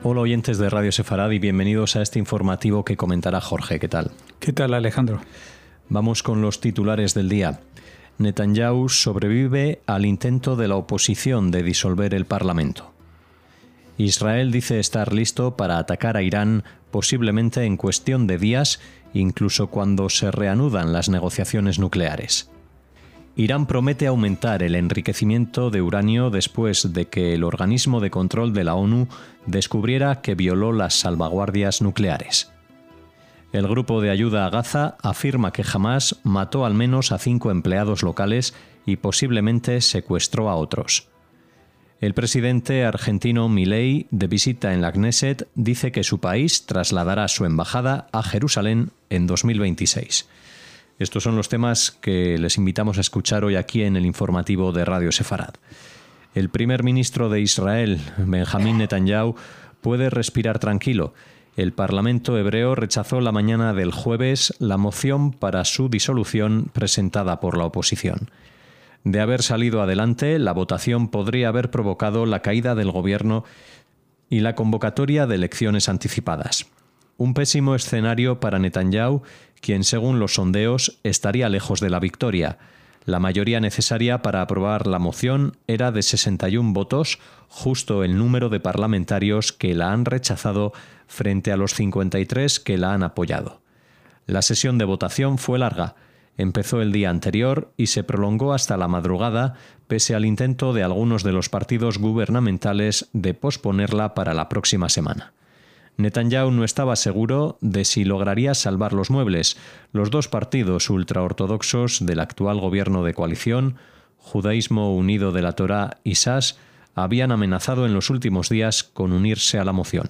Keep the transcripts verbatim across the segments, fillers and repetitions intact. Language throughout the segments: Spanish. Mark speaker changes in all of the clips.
Speaker 1: Hola oyentes de Radio Sefarad y bienvenidos a este informativo que comentará Jorge. ¿Qué tal?
Speaker 2: ¿Qué tal, Alejandro?
Speaker 1: Vamos con los titulares del día. Netanyahu sobrevive al intento de la oposición de disolver el Parlamento. Israel dice estar listo para atacar a Irán posiblemente en cuestión de días, incluso cuando se reanudan las negociaciones nucleares. Irán promete aumentar el enriquecimiento de uranio después de que el organismo de control de la ONU descubriera que violó las salvaguardias nucleares. El grupo de ayuda a Gaza afirma que Hamás mató al menos a cinco empleados locales y posiblemente secuestró a otros. El presidente argentino Milei, de visita en la Knesset, dice que su país trasladará su embajada a Jerusalén en dos mil veintiséis. Estos son los temas que les invitamos a escuchar hoy aquí en el informativo de Radio Sefarad. El primer ministro de Israel, Benjamín Netanyahu, puede respirar tranquilo. El Parlamento hebreo rechazó la mañana del jueves la moción para su disolución presentada por la oposición. De haber salido adelante, la votación podría haber provocado la caída del gobierno y la convocatoria de elecciones anticipadas. Un pésimo escenario para Netanyahu, quien según los sondeos estaría lejos de la victoria. La mayoría necesaria para aprobar la moción era de sesenta y uno votos, justo el número de parlamentarios que la han rechazado frente a los cincuenta y tres que la han apoyado. La sesión de votación fue larga. Empezó el día anterior y se prolongó hasta la madrugada, pese al intento de algunos de los partidos gubernamentales de posponerla para la próxima semana. Netanyahu no estaba seguro de si lograría salvar los muebles. Los dos partidos ultraortodoxos del actual gobierno de coalición, Judaísmo Unido de la Torá y Sas, habían amenazado en los últimos días con unirse a la moción.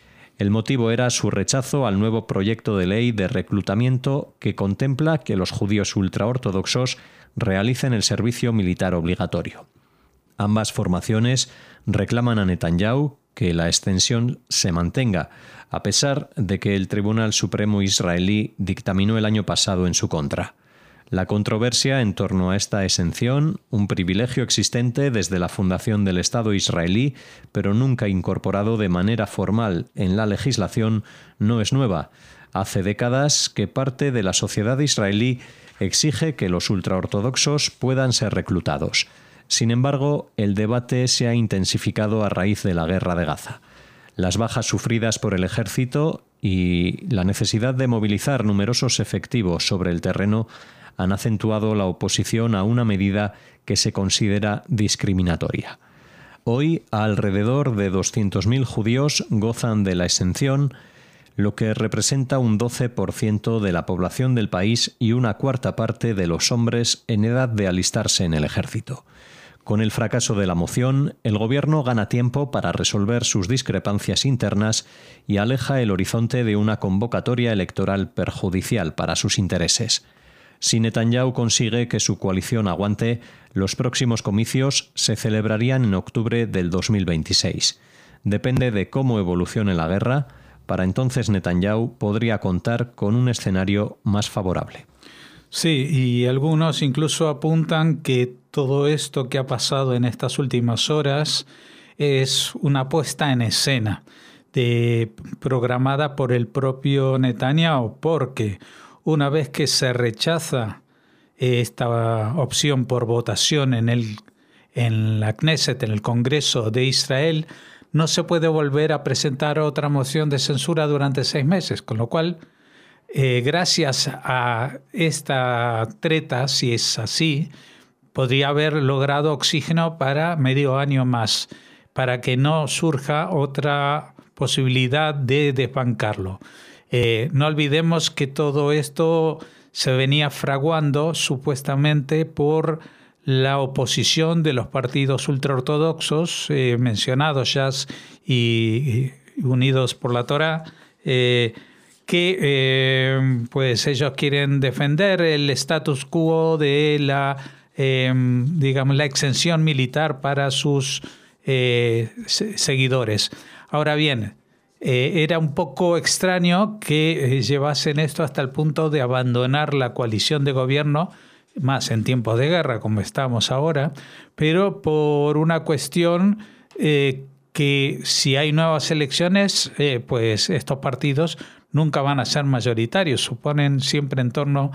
Speaker 1: El motivo era su rechazo al nuevo proyecto de ley de reclutamiento que contempla que los judíos ultraortodoxos realicen el servicio militar obligatorio. Ambas formaciones reclaman a Netanyahu que la extensión se mantenga, a pesar de que el Tribunal Supremo israelí dictaminó el año pasado en su contra. La controversia en torno a esta exención, un privilegio existente desde la fundación del Estado israelí, pero nunca incorporado de manera formal en la legislación, no es nueva. Hace décadas que parte de la sociedad israelí exige que los ultraortodoxos puedan ser reclutados. Sin embargo, el debate se ha intensificado a raíz de la guerra de Gaza. Las bajas sufridas por el ejército y la necesidad de movilizar numerosos efectivos sobre el terreno han acentuado la oposición a una medida que se considera discriminatoria. Hoy, alrededor de doscientos mil judíos gozan de la exención, lo que representa un doce por ciento de la población del país y una cuarta parte de los hombres en edad de alistarse en el ejército. Con el fracaso de la moción, el gobierno gana tiempo para resolver sus discrepancias internas y aleja el horizonte de una convocatoria electoral perjudicial para sus intereses. Si Netanyahu consigue que su coalición aguante, los próximos comicios se celebrarían en octubre del dos mil veintiséis. Depende de cómo evolucione la guerra. Para entonces Netanyahu podría contar con un escenario más favorable.
Speaker 2: Sí, y algunos incluso apuntan que todo esto que ha pasado en estas últimas horas es una puesta en escena de, programada por el propio Netanyahu, porque una vez que se rechaza esta opción por votación en, el, en la Knesset, en el Congreso de Israel, no se puede volver a presentar otra moción de censura durante seis meses, con lo cual, eh, gracias a esta treta, si es así, podría haber logrado oxígeno para medio año más, para que no surja otra posibilidad de desbancarlo. Eh, no olvidemos que todo esto se venía fraguando supuestamente por la oposición de los partidos ultraortodoxos eh, mencionados, Sas y, y Unidos por la Torá, eh, que eh, pues ellos quieren defender el status quo de la, eh, digamos, la exención militar para sus eh, seguidores. Ahora bien, Eh, era un poco extraño que eh, llevasen esto hasta el punto de abandonar la coalición de gobierno, más en tiempos de guerra como estamos ahora, pero por una cuestión eh, que si hay nuevas elecciones, eh, pues estos partidos nunca van a ser mayoritarios, suponen siempre en torno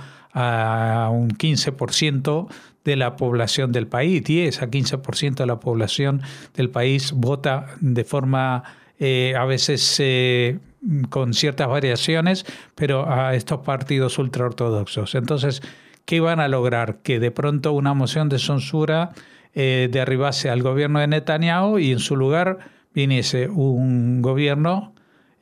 Speaker 2: a un quince por ciento de la población del país, diez a quince por ciento de la población del país vota de forma eh, a veces eh, con ciertas variaciones, pero a estos partidos ultraortodoxos. Entonces, ¿qué van a lograr? Que de pronto una moción de censura eh, derribase al gobierno de Netanyahu y en su lugar viniese un gobierno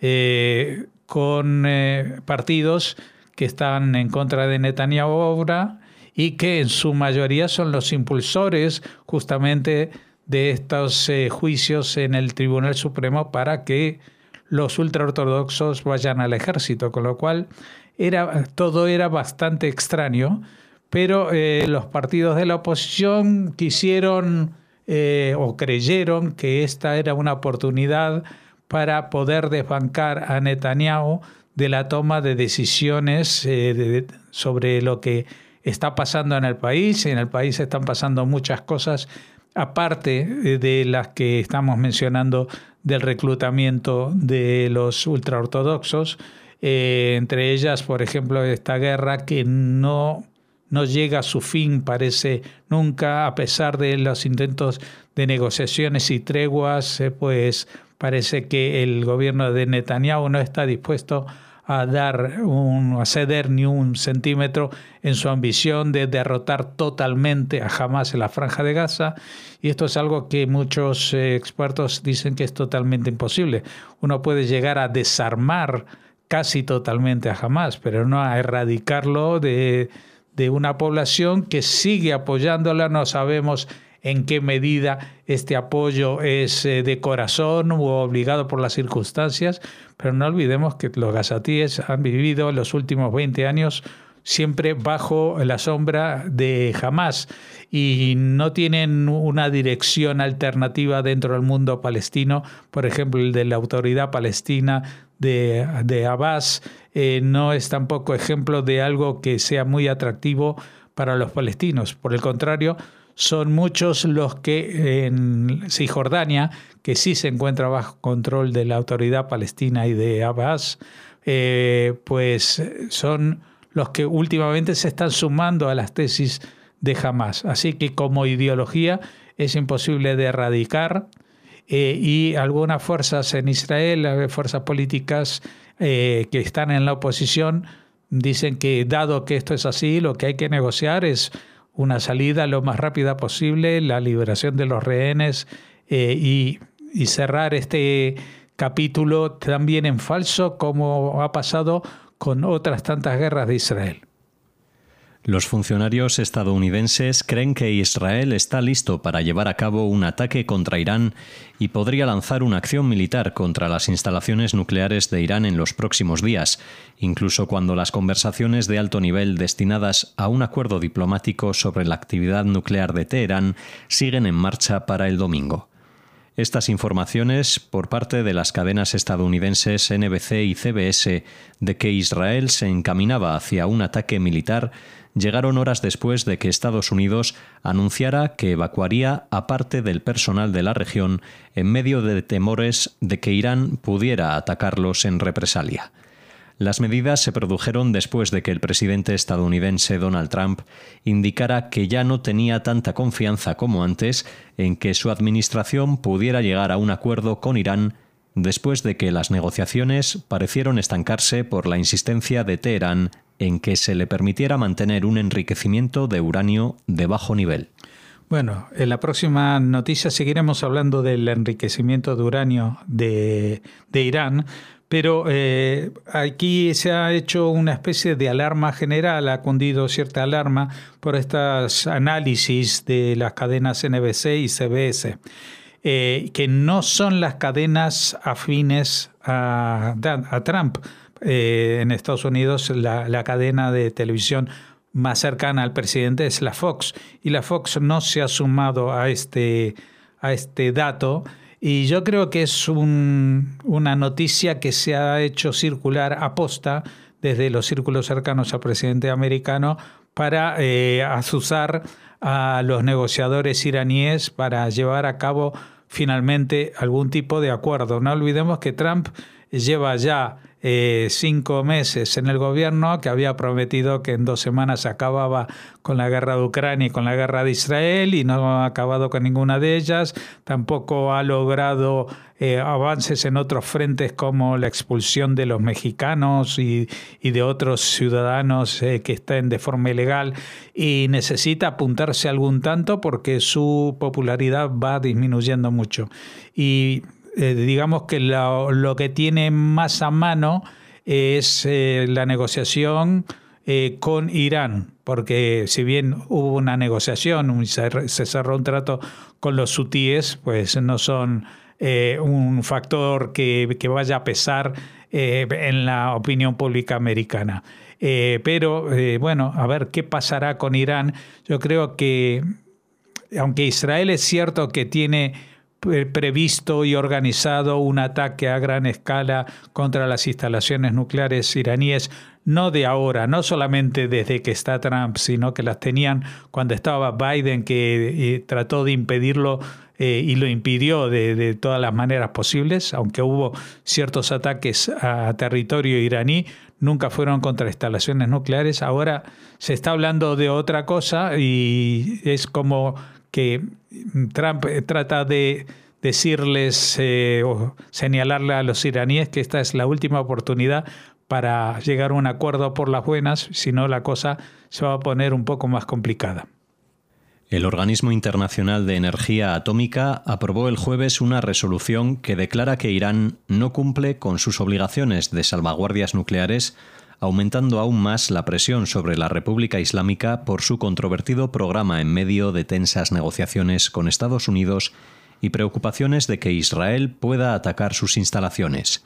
Speaker 2: eh, con eh, partidos que están en contra de Netanyahu ahora y que en su mayoría son los impulsores justamente de estos eh, juicios en el Tribunal Supremo para que los ultraortodoxos vayan al ejército, con lo cual era, todo era bastante extraño, pero eh, los partidos de la oposición quisieron eh, o creyeron que esta era una oportunidad para poder desbancar a Netanyahu de la toma de decisiones eh, de, sobre lo que está pasando en el país. En el país están pasando muchas cosas, aparte de las que estamos mencionando del reclutamiento de los ultraortodoxos, eh, entre ellas, por ejemplo, esta guerra que no, no llega a su fin, parece nunca, a pesar de los intentos de negociaciones y treguas, eh, pues parece que el gobierno de Netanyahu no está dispuesto a dar un, a ceder ni un centímetro en su ambición de derrotar totalmente a Hamás en la Franja de Gaza, y esto es algo que muchos eh, expertos dicen que es totalmente imposible. Uno puede llegar a desarmar casi totalmente a Hamás, pero no a erradicarlo de, de una población que sigue apoyándola. No sabemos en qué medida este apoyo es eh, de corazón u obligado por las circunstancias, pero no olvidemos que los gazatíes han vivido los últimos veinte años siempre bajo la sombra de Hamás y no tienen una dirección alternativa dentro del mundo palestino. Por ejemplo, el de la Autoridad Palestina de, de Abbas eh, no es tampoco ejemplo de algo que sea muy atractivo para los palestinos. Por el contrario, son muchos los que en Cisjordania, que sí se encuentra bajo control de la Autoridad Palestina y de Abbas, eh, pues son los que últimamente se están sumando a las tesis de Hamás. Así que como ideología es imposible de erradicar eh, y algunas fuerzas en Israel, fuerzas políticas eh, que están en la oposición, dicen que dado que esto es así, lo que hay que negociar es una salida lo más rápida posible, la liberación de los rehenes eh, y, y cerrar este capítulo también en falso, como ha pasado con otras tantas guerras de Israel.
Speaker 1: Los funcionarios estadounidenses creen que Israel está listo para llevar a cabo un ataque contra Irán y podría lanzar una acción militar contra las instalaciones nucleares de Irán en los próximos días, incluso cuando las conversaciones de alto nivel destinadas a un acuerdo diplomático sobre la actividad nuclear de Teherán siguen en marcha para el domingo. Estas informaciones por parte de las cadenas estadounidenses N B C y C B S de que Israel se encaminaba hacia un ataque militar llegaron horas después de que Estados Unidos anunciara que evacuaría a parte del personal de la región en medio de temores de que Irán pudiera atacarlos en represalia. Las medidas se produjeron después de que el presidente estadounidense Donald Trump indicara que ya no tenía tanta confianza como antes en que su administración pudiera llegar a un acuerdo con Irán después de que las negociaciones parecieron estancarse por la insistencia de Teherán en que se le permitiera mantener un enriquecimiento de uranio de bajo nivel.
Speaker 2: Bueno, en la próxima noticia seguiremos hablando del enriquecimiento de uranio de, de Irán, pero eh, aquí se ha hecho una especie de alarma general, ha cundido cierta alarma por estos análisis de las cadenas N B C y C B S, eh, que no son las cadenas afines a, a Trump. Eh, en Estados Unidos la, la cadena de televisión más cercana al presidente es la Fox, y la Fox no se ha sumado a este, a este dato. Y yo creo que es un, una noticia que se ha hecho circular aposta desde los círculos cercanos al presidente americano para eh, azuzar a los negociadores iraníes para llevar a cabo finalmente algún tipo de acuerdo. No olvidemos que Trump lleva ya eh, cinco meses en el gobierno, que había prometido que en dos semanas acababa con la guerra de Ucrania y con la guerra de Israel, y no ha acabado con ninguna de ellas. Tampoco ha logrado eh, avances en otros frentes como la expulsión de los mexicanos y, y de otros ciudadanos eh, que estén de forma ilegal, y necesita apuntarse algún tanto porque su popularidad va disminuyendo mucho. Y Eh, digamos que lo, lo que tiene más a mano es eh, la negociación eh, con Irán, porque si bien hubo una negociación, se, se cerró un trato con los hutíes, pues no son eh, un factor que, que vaya a pesar eh, en la opinión pública americana. Eh, pero eh, bueno, a ver qué pasará con Irán. Yo creo que, aunque Israel es cierto que tiene previsto y organizado un ataque a gran escala contra las instalaciones nucleares iraníes, no de ahora, no solamente desde que está Trump, sino que las tenían cuando estaba Biden, que eh, trató de impedirlo eh, y lo impidió de, de todas las maneras posibles, aunque hubo ciertos ataques a territorio iraní, nunca fueron contra instalaciones nucleares. Ahora se está hablando de otra cosa y es como que Trump trata de decirles eh, o señalarle a los iraníes que esta es la última oportunidad para llegar a un acuerdo por las buenas, si no la cosa se va a poner un poco más complicada.
Speaker 1: El Organismo Internacional de Energía Atómica aprobó el jueves una resolución que declara que Irán no cumple con sus obligaciones de salvaguardias nucleares, aumentando aún más la presión sobre la República Islámica por su controvertido programa en medio de tensas negociaciones con Estados Unidos y preocupaciones de que Israel pueda atacar sus instalaciones.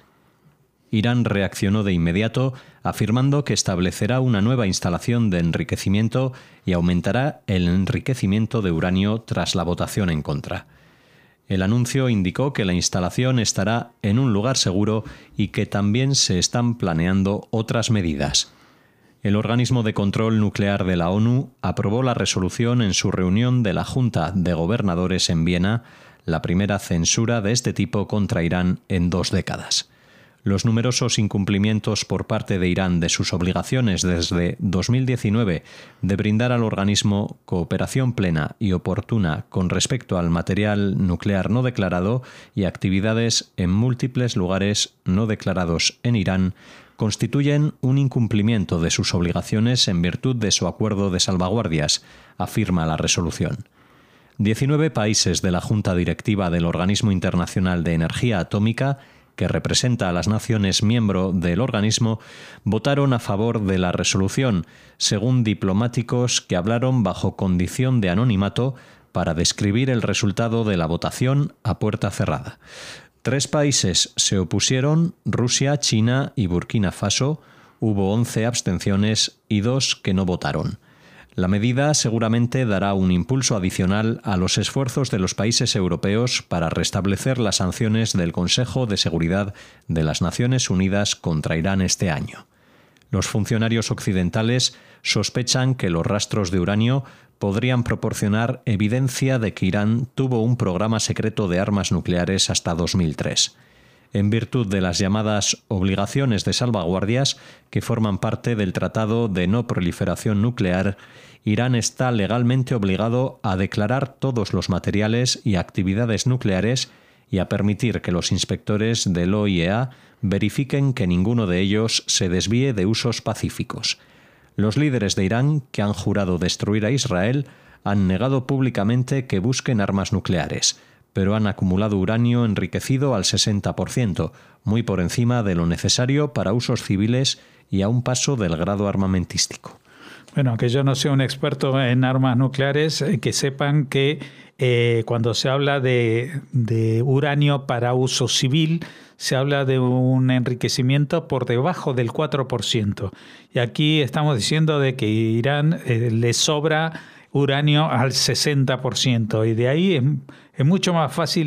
Speaker 1: Irán reaccionó de inmediato, afirmando que establecerá una nueva instalación de enriquecimiento y aumentará el enriquecimiento de uranio tras la votación en contra. El anuncio indicó que la instalación estará en un lugar seguro y que también se están planeando otras medidas. El organismo de control nuclear de la ONU aprobó la resolución en su reunión de la Junta de Gobernadores en Viena, la primera censura de este tipo contra Irán en dos décadas. Los numerosos incumplimientos por parte de Irán de sus obligaciones desde dos mil diecinueve de brindar al organismo cooperación plena y oportuna con respecto al material nuclear no declarado y actividades en múltiples lugares no declarados en Irán constituyen un incumplimiento de sus obligaciones en virtud de su acuerdo de salvaguardias, afirma la resolución. diecinueve países de la Junta Directiva del Organismo Internacional de Energía Atómica, que representa a las naciones miembro del organismo, votaron a favor de la resolución, según diplomáticos que hablaron bajo condición de anonimato para describir el resultado de la votación a puerta cerrada. Tres países se opusieron, Rusia, China y Burkina Faso. Hubo once abstenciones y dos que no votaron. La medida seguramente dará un impulso adicional a los esfuerzos de los países europeos para restablecer las sanciones del Consejo de Seguridad de las Naciones Unidas contra Irán este año. Los funcionarios occidentales sospechan que los rastros de uranio podrían proporcionar evidencia de que Irán tuvo un programa secreto de armas nucleares hasta dos mil tres. En virtud de las llamadas obligaciones de salvaguardias, que forman parte del Tratado de No Proliferación Nuclear, Irán está legalmente obligado a declarar todos los materiales y actividades nucleares y a permitir que los inspectores del O I E A verifiquen que ninguno de ellos se desvíe de usos pacíficos. Los líderes de Irán, que han jurado destruir a Israel, han negado públicamente que busquen armas nucleares, pero han acumulado uranio enriquecido al sesenta por ciento, muy por encima de lo necesario para usos civiles y a un paso del grado armamentístico.
Speaker 2: Bueno, que yo no sea un experto en armas nucleares, eh, que sepan que eh, cuando se habla de, de uranio para uso civil, se habla de un enriquecimiento por debajo del cuatro por ciento. Y aquí estamos diciendo de que Irán eh, le sobra uranio al sesenta por ciento. Y de ahí es, es mucho más fácil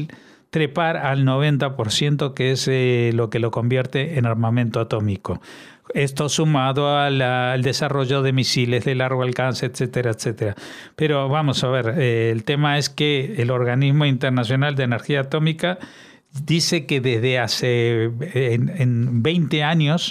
Speaker 2: trepar al noventa por ciento, que es eh, lo que lo convierte en armamento atómico. Esto sumado a la, al desarrollo de misiles de largo alcance, etcétera, etcétera. Pero vamos a ver, eh, el tema es que el Organismo Internacional de Energía Atómica dice que desde hace en, en veinte años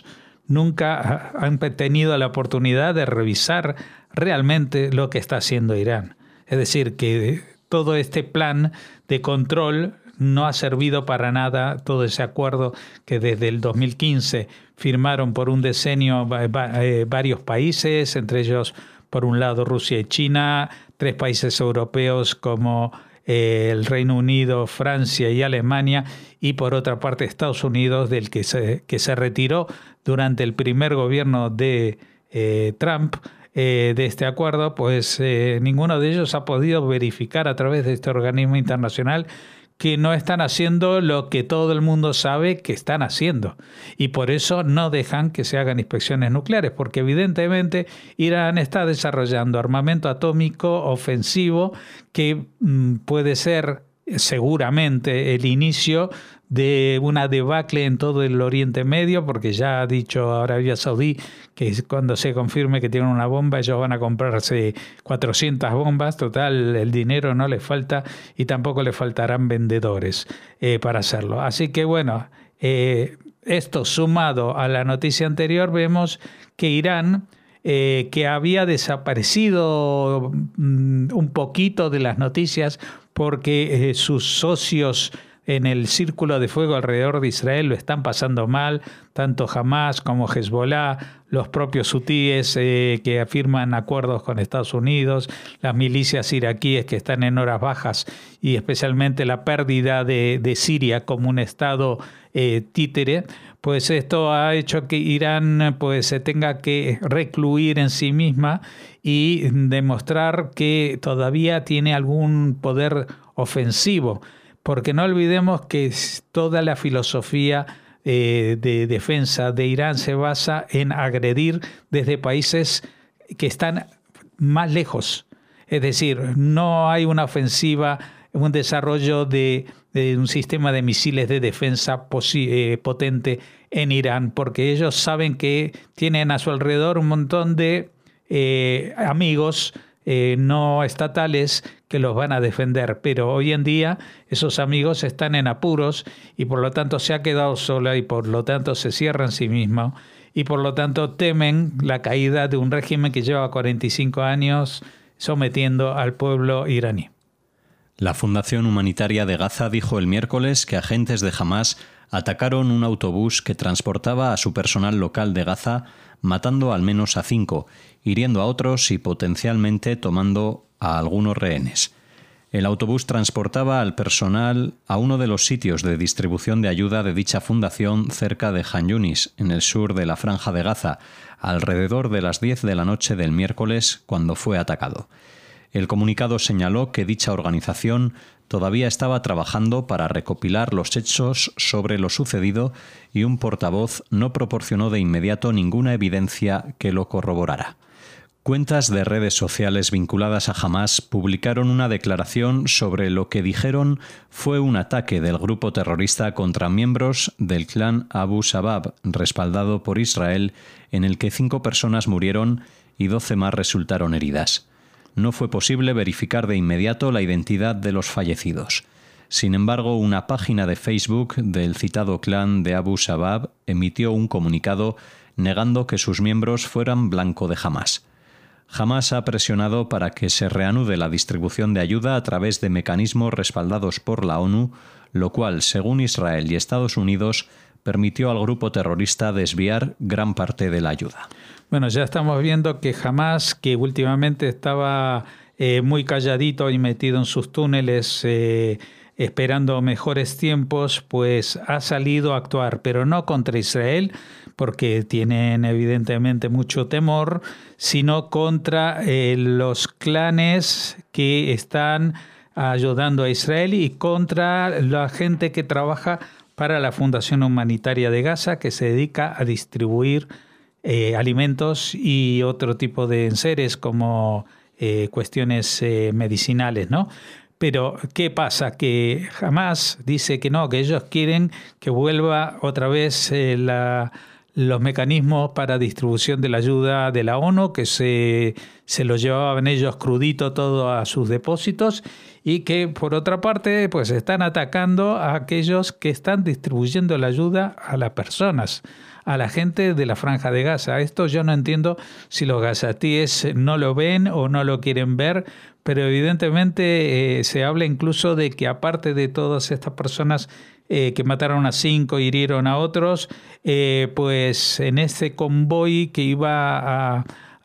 Speaker 2: nunca han tenido la oportunidad de revisar realmente lo que está haciendo Irán. Es decir, que todo este plan de control no ha servido para nada. Todo ese acuerdo que desde el dos mil quince firmaron por un decenio varios países, entre ellos, por un lado, Rusia y China, tres países europeos como eh, el Reino Unido, Francia y Alemania, y por otra parte Estados Unidos, del que se, que se retiró durante el primer gobierno de eh, Trump, Eh, de este acuerdo. Pues eh, ninguno de ellos ha podido verificar a través de este organismo internacional que no están haciendo lo que todo el mundo sabe que están haciendo. Y por eso no dejan que se hagan inspecciones nucleares, porque evidentemente Irán está desarrollando armamento atómico ofensivo que mm, puede ser seguramente el inicio de una debacle en todo el Oriente Medio, porque ya ha dicho Arabia Saudí que cuando se confirme que tienen una bomba, ellos van a comprarse cuatrocientas bombas. Total, el dinero no les falta y tampoco les faltarán vendedores eh, para hacerlo. Así que bueno, eh, esto sumado a la noticia anterior, vemos que Irán, eh, que había desaparecido mm, un poquito de las noticias porque eh, sus socios en el círculo de fuego alrededor de Israel lo están pasando mal, tanto Hamas como Hezbollah, los propios hutíes eh, que afirman acuerdos con Estados Unidos, las milicias iraquíes que están en horas bajas, y especialmente la pérdida de, de Siria como un estado eh, títere. Pues esto ha hecho que Irán pues, se tenga que recluir en sí misma y demostrar que todavía tiene algún poder ofensivo. Porque no olvidemos que toda la filosofía eh, de defensa de Irán se basa en agredir desde países que están más lejos. Es decir, no hay una ofensiva, un desarrollo de, de un sistema de misiles de defensa posi- eh, potente en Irán, porque ellos saben que tienen a su alrededor un montón de eh, amigos eh, no estatales que los van a defender, pero hoy en día esos amigos están en apuros y por lo tanto se ha quedado sola y por lo tanto se cierra en sí mismo y por lo tanto temen la caída de un régimen que lleva cuarenta y cinco años sometiendo al pueblo iraní.
Speaker 1: La Fundación Humanitaria de Gaza dijo el miércoles que agentes de Hamas atacaron un autobús que transportaba a su personal local de Gaza, matando al menos a cinco, hiriendo a otros y potencialmente tomando a algunos rehenes. El autobús transportaba al personal a uno de los sitios de distribución de ayuda de dicha fundación cerca de Jan Yunis, en el sur de la Franja de Gaza, alrededor de las diez de la noche del miércoles, cuando fue atacado. El comunicado señaló que dicha organización todavía estaba trabajando para recopilar los hechos sobre lo sucedido y un portavoz no proporcionó de inmediato ninguna evidencia que lo corroborara. Cuentas de redes sociales vinculadas a Hamas publicaron una declaración sobre lo que dijeron fue un ataque del grupo terrorista contra miembros del clan Abu Shabab, respaldado por Israel, en el que cinco personas murieron y doce más resultaron heridas. No fue posible verificar de inmediato la identidad de los fallecidos. Sin embargo, una página de Facebook del citado clan de Abu Shabab emitió un comunicado negando que sus miembros fueran blanco de Hamas. Hamas ha presionado para que se reanude la distribución de ayuda a través de mecanismos respaldados por la ONU, lo cual, según Israel y Estados Unidos, permitió al grupo terrorista desviar gran parte de la ayuda.
Speaker 2: Bueno, ya estamos viendo que Hamas, que últimamente estaba eh, muy calladito y metido en sus túneles, eh, esperando mejores tiempos, pues ha salido a actuar, pero no contra Israel, porque tienen evidentemente mucho temor, sino contra eh, los clanes que están ayudando a Israel y contra la gente que trabaja para la Fundación Humanitaria de Gaza, que se dedica a distribuir eh, alimentos y otro tipo de enseres como eh, cuestiones eh, medicinales, ¿no? Pero, ¿qué pasa? Que Hamás dice que no, que ellos quieren que vuelva otra vez eh, la, los mecanismos para distribución de la ayuda de la ONU, que se, se lo llevaban ellos crudito todo a sus depósitos, y que, por otra parte, pues están atacando a aquellos que están distribuyendo la ayuda a las personas, a la gente de la Franja de Gaza. Esto yo no entiendo si los gazatíes no lo ven o no lo quieren ver, pero evidentemente eh, se habla incluso de que aparte de todas estas personas eh, que mataron a cinco y hirieron a otros, eh, pues en ese convoy que iba a,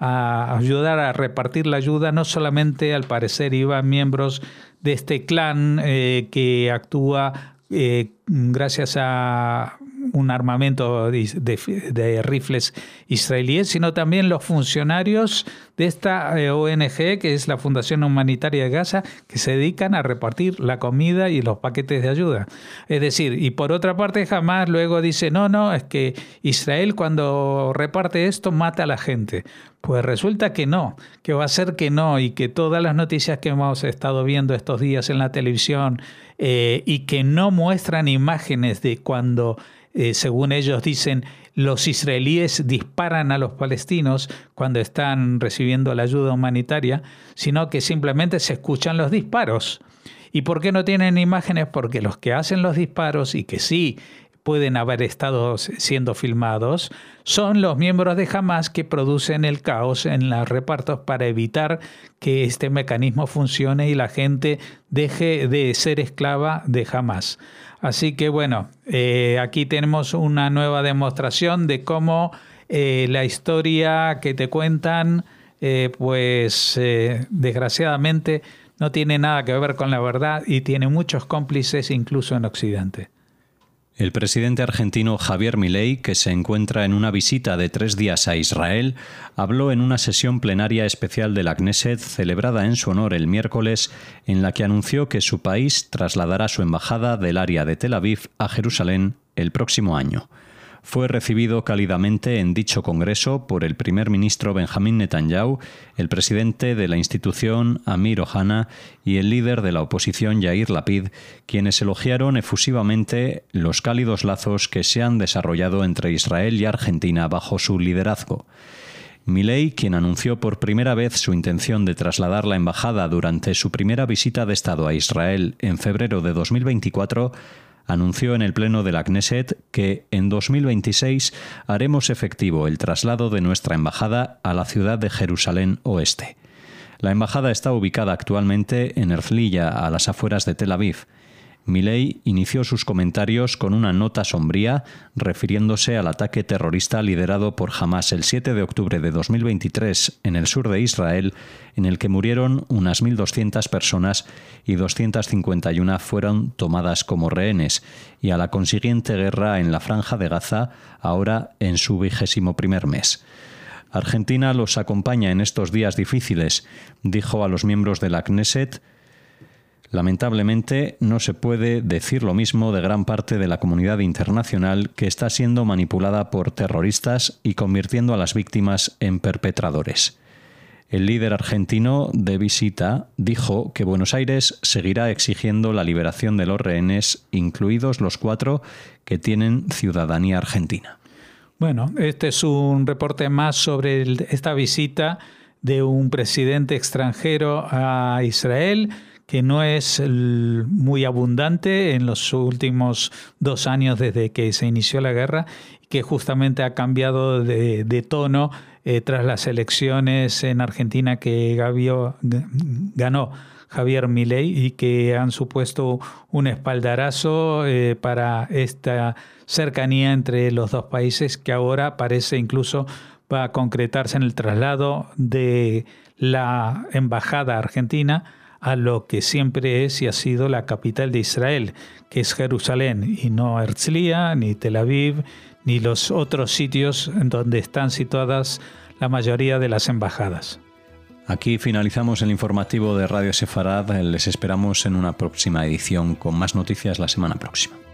Speaker 2: a ayudar a repartir la ayuda, no solamente al parecer iban miembros de este clan eh, que actúa eh, gracias a un armamento de, de, de rifles israelíes, sino también los funcionarios de esta eh, O N G, que es la Fundación Humanitaria de Gaza, que se dedican a repartir la comida y los paquetes de ayuda. Es decir, y por otra parte, Hamás luego dice, no, no, es que Israel cuando reparte esto mata a la gente. Pues resulta que no, que va a ser que no, y que todas las noticias que hemos estado viendo estos días en la televisión eh, y que no muestran imágenes de cuando, eh, según ellos dicen, los israelíes disparan a los palestinos cuando están recibiendo la ayuda humanitaria, sino que simplemente se escuchan los disparos. ¿Y por qué no tienen imágenes? Porque los que hacen los disparos, y que sí pueden haber estado siendo filmados, son los miembros de Hamás que producen el caos en los repartos para evitar que este mecanismo funcione y la gente deje de ser esclava de Hamás. Así que bueno, eh, aquí tenemos una nueva demostración de cómo eh, la historia que te cuentan, eh, pues eh, desgraciadamente no tiene nada que ver con la verdad y tiene muchos cómplices incluso en Occidente.
Speaker 1: El presidente argentino Javier Milei, que se encuentra en una visita de tres días a Israel, habló en una sesión plenaria especial de la Knesset celebrada en su honor el miércoles, en la que anunció que su país trasladará su embajada del área de Tel Aviv a Jerusalén el próximo año. Fue recibido cálidamente en dicho congreso por el primer ministro Benjamín Netanyahu, el presidente de la institución Amir Ohana y el líder de la oposición Yair Lapid, quienes elogiaron efusivamente los cálidos lazos que se han desarrollado entre Israel y Argentina bajo su liderazgo. Milei, quien anunció por primera vez su intención de trasladar la embajada durante su primera visita de Estado a Israel en febrero de dos mil veinticuatro, anunció en el Pleno de la Knesset que en dos mil veintiséis haremos efectivo el traslado de nuestra embajada a la ciudad de Jerusalén Oeste. La embajada está ubicada actualmente en Herzliya, a las afueras de Tel Aviv. Milei inició sus comentarios con una nota sombría, refiriéndose al ataque terrorista liderado por Hamás el siete de octubre de dos mil veintitrés en el sur de Israel, en el que murieron unas mil doscientas personas y doscientas cincuenta y una fueron tomadas como rehenes, y a la consiguiente guerra en la Franja de Gaza, ahora en su vigésimo primer mes. Argentina los acompaña en estos días difíciles, dijo a los miembros de la Knesset. Lamentablemente, no se puede decir lo mismo de gran parte de la comunidad internacional, que está siendo manipulada por terroristas y convirtiendo a las víctimas en perpetradores. El líder argentino de visita dijo que Buenos Aires seguirá exigiendo la liberación de los rehenes, incluidos los cuatro que tienen ciudadanía argentina.
Speaker 2: Bueno, este es un reporte más sobre el, esta visita de un presidente extranjero a Israel, que no es muy abundante en los últimos dos años desde que se inició la guerra, y que justamente ha cambiado de, de tono eh, tras las elecciones en Argentina que Gabio, ganó Javier Milei, y que han supuesto un espaldarazo eh, para esta cercanía entre los dos países, que ahora parece incluso va a concretarse en el traslado de la embajada argentina a lo que siempre es y ha sido la capital de Israel, que es Jerusalén, y no Herzliya, ni Tel Aviv, ni los otros sitios en donde están situadas la mayoría de las embajadas.
Speaker 1: Aquí finalizamos el informativo de Radio Sefarad. Les esperamos en una próxima edición con más noticias la semana próxima.